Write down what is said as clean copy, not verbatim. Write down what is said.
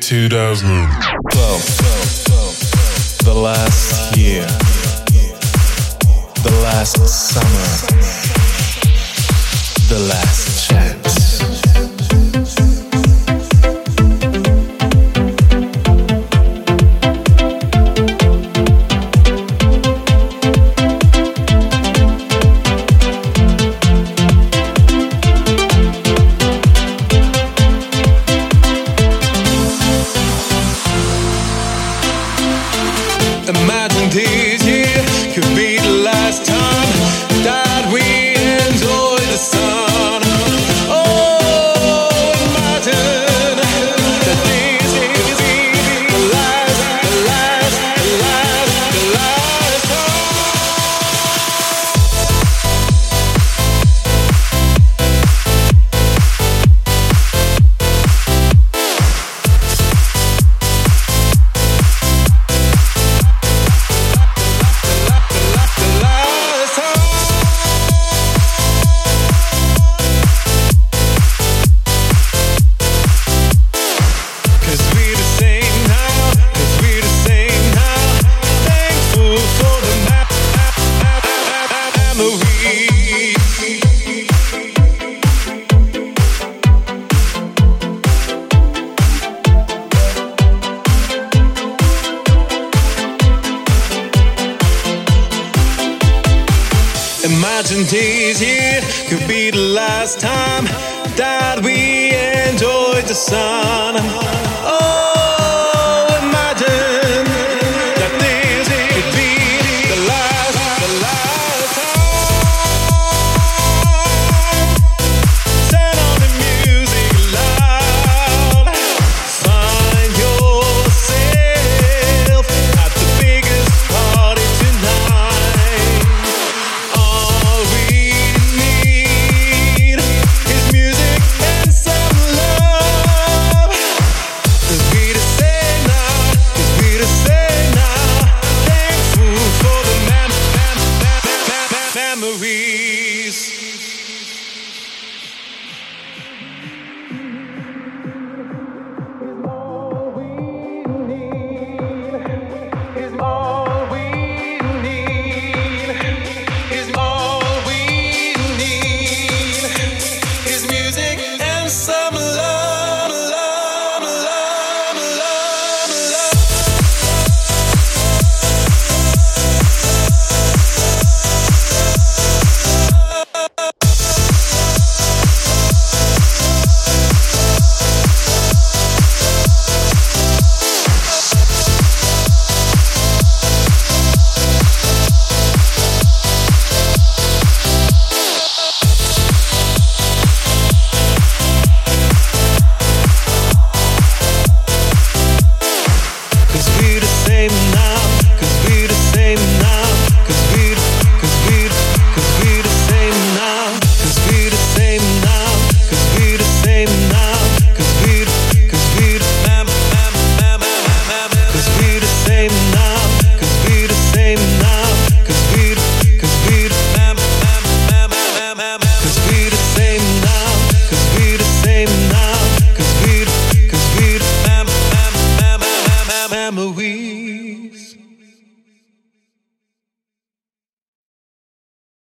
2012. The last year. The last summer. The last chance. Imagine this year could be the last time that we enjoy the sun. Oh, imagine that this year could be the last Imagine this year could be the last time that we enjoyed the sun.